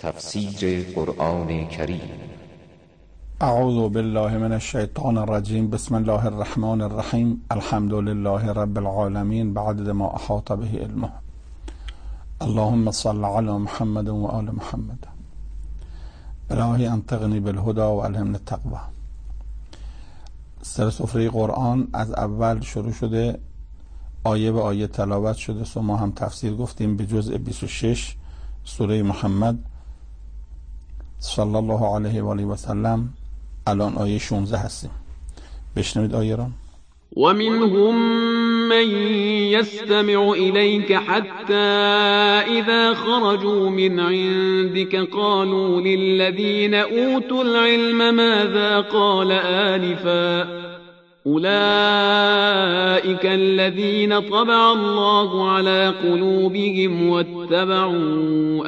تفسیر قرآن کریم. اعوذ بالله من الشیطان الرجیم. بسم الله الرحمن الرحیم. الحمد لله رب العالمین بعدد ما احاط به علمه. اللهم صل علی محمد و آل محمد. الهی انطقنی بالهدى و الهمنی التقوی. سر سفره قرآن از اول شروع شده، آیه به آیه تلاوت شده و ما هم تفسیر گفتیم به جزء 26 سوره محمد صلی الله علیه و آله و سلم. الان آیه 16 هستیم. بشنوید آیه را. ومنهم من يستمع إليك حتى إذا خرجوا من عندك قالوا للذين أوتوا العلم ماذا قال آنفا أولئك الذين طبع الله على قلوبهم واتبعوا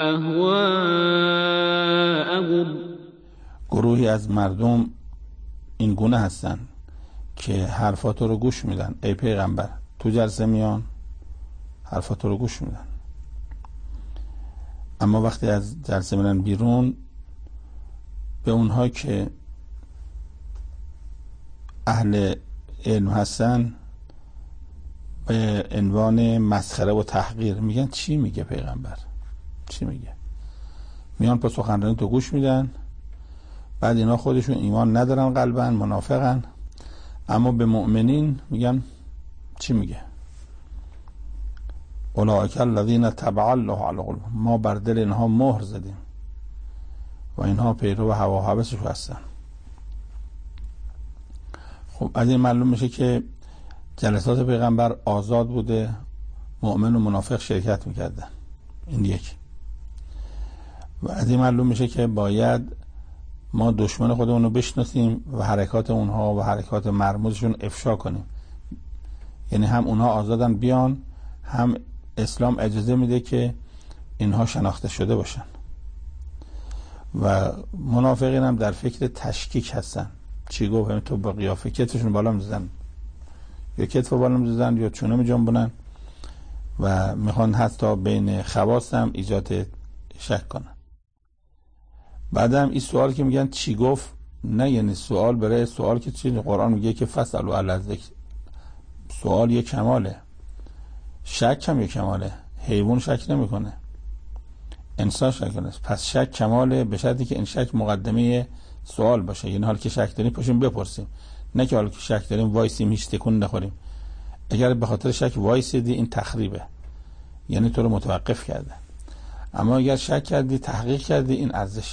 أهواءهم. گروهی از مردم این گونه هستن که حرفاتو رو گوش میدن. ای پیغمبر تو جلسه میان حرفاتو رو گوش میدن، اما وقتی از جلسه میرن بیرون به اونها که اهل علم هستن به عنوان مسخره و تحقیر میگن چی میگه پیغمبر، چی میگه. میان پس سخنرانی تو گوش میدن، بعد اینا خودشون ایمان ندارن، قلبن منافقن، اما به مؤمنین میگن چی میگه. اولئک الذین طبع الله علی قلوبهم. ما بر دل اینها مهر زدیم و اینها پیرو هوا و هوسش هستن. خب از این معلوم میشه که جلسات پیغمبر آزاد بوده، مؤمن و منافق شرکت میکردن. این یک. و از این معلوم میشه که باید ما دشمن خودمون رو بشناسیم و حرکات اونها و حرکات مرموزشون افشا کنیم. یعنی هم اونها آزادن بیان، هم اسلام اجازه میده که اینها شناخته شده باشن. و منافقین هم در فکر تشکیک هستن. چی گفت؟ همین تو با قیافه کتفشون بالا میزدن، یا کتف بالا میزدن یا چونه میجنبونن و میخوان حتی بین خواص هم ایجاد شک کنن. بعدم این سوال که میگن چی گفت، نه یعنی سوال برای سوال که چی. قرآن میگه که فاسألوا اهل الذکر. سوال یک کماله، شک هم یک کماله. حیوان شک نمیکنه، انسان شک کنه. پس شک کماله به شرطی که این شک مقدمه سوال باشه. یعنی حال که شک داریم پاشیم بپرسیم، نه که حال که شک داریم وایسیم هیچ تکون نخوریم. اگر به خاطر شک وایسیدی این تخریبه، یعنی تو رو متوقف کرده. اما اگر شک کردی تحقیق کردی این ارزش.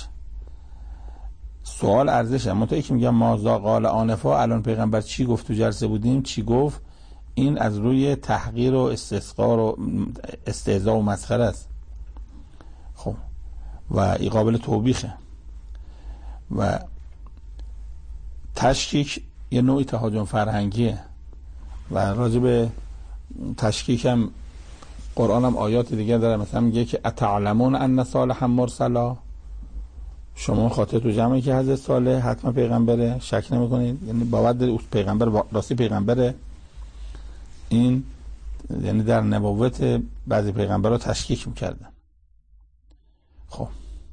سوال ارزشه. اما تو یکی میگم ماذا قال آنفا، الان پیغمبر چی گفت تو جلسه بودیم، چی گفت، این از روی تحقیر و استسقار و استهزاء و مسخره است. خب و این قابل توبیخه. و تشکیک یه نوعی تهاجم فرهنگیه و راجع به تشکیک هم قرآن هم آیات دیگه داره. مثلا میگه که اتعلمون ان صالحا مرسلا، شما خاطر تو جمعی که حضرت صالح حتما پیغمبره، شک نمیکنید؟ یعنی باور دارید پیغمبر راستی پیغمبره. این یعنی در نبوت بعضی پیغمبرها تشکیک میکردن. خب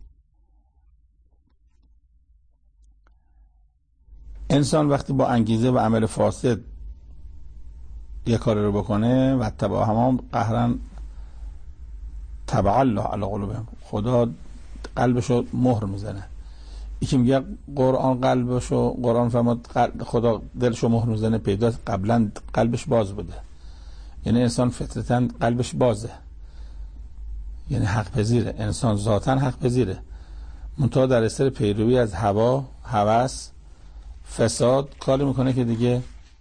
انسان وقتی با انگیزه و عمل فاسد یک کاری رو بکنه و تبع همون قهرن طبع الله علی قلوبهم، خدا قلبشو مهر میزنه. یکی میگه قرآن قلبشو، قرآن فرمود خدا دلشو مهر میزنه، پیدا قبلا قلبش باز بوده. یعنی انسان فطرتاً قلبش بازه، یعنی حق پذیره. انسان ذاتاً حق پذیره، منتها در اثر پیروی از هوا، هوس، فساد کاری میکنه که دیگه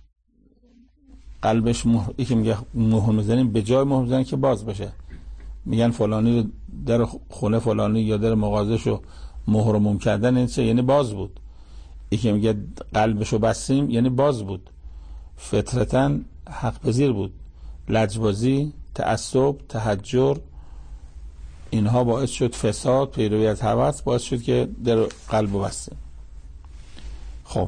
قلبش یکی میگه مهر میزنیم، به جای مهر میزنن که باز بشه. میگن فلانی در خونه فلانی یا در مغازهشو مهر موم کردن، این چه؟ یعنی باز بود. یکی میگه قلبشو بستیم، یعنی باز بود، فطرتاً حق پذیر بود. لجبازی، تعصب، تحجر، اینها باعث شد فساد، پیروی از هوس باعث شد که در قلبو بستیم. خب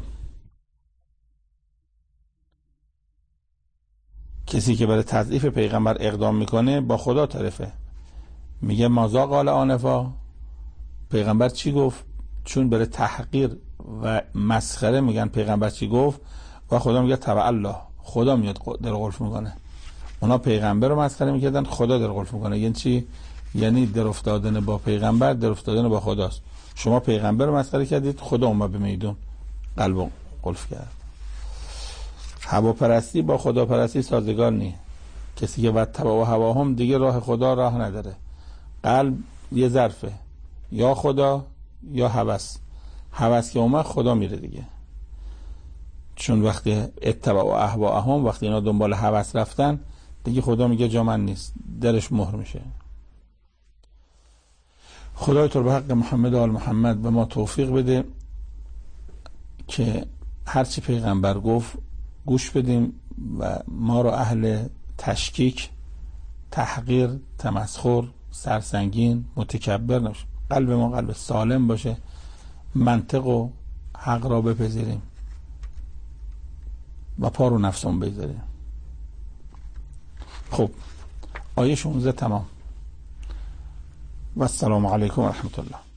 کسی که برای تضعیف پیغمبر اقدام میکنه با خدا طرفه. میگه ماذا قال آنفا، پیغمبر چی گفت، چون برای تحقیر و مسخره میگن پیغمبر چی گفت و خدا میگه تبع الله، خدا میاد در قلف میکنه. اونا پیغمبر رو مسخره میکردن، خدا در قلف میکنه. یعنی چی؟ یعنی در افتادن با پیغمبر در افتادن با خداست. شما پیغمبر رو مسخره کردید، خدا اومد به میدون قلب قلف کرد. هواپرستی با خداپرستی سازگار نیست. کسی که وتبع هواهم دیگه راه خدا راه نداره. قلب یه ظرفه، یا خدا یا هوس. هوس که اومد خدا میره دیگه. چون وقتی اتبع اهواهم، وقتی اینا دنبال هوس رفتن دیگه خدا میگه جا من نیست، درش مهر میشه. خدای تو به حق محمد و آل محمد به ما توفیق بده که هرچی پیغمبر گفت گوش بدیم و ما رو اهل تشکیک، تحقیر، تمسخر، سرسنگین، متکبر نشه. قلب ما قلب سالم باشه، منطق و حق را بپذیریم و پا رو نفسمون بذاریم. خب آیه 16 تمام. و السلام علیکم و رحمت الله.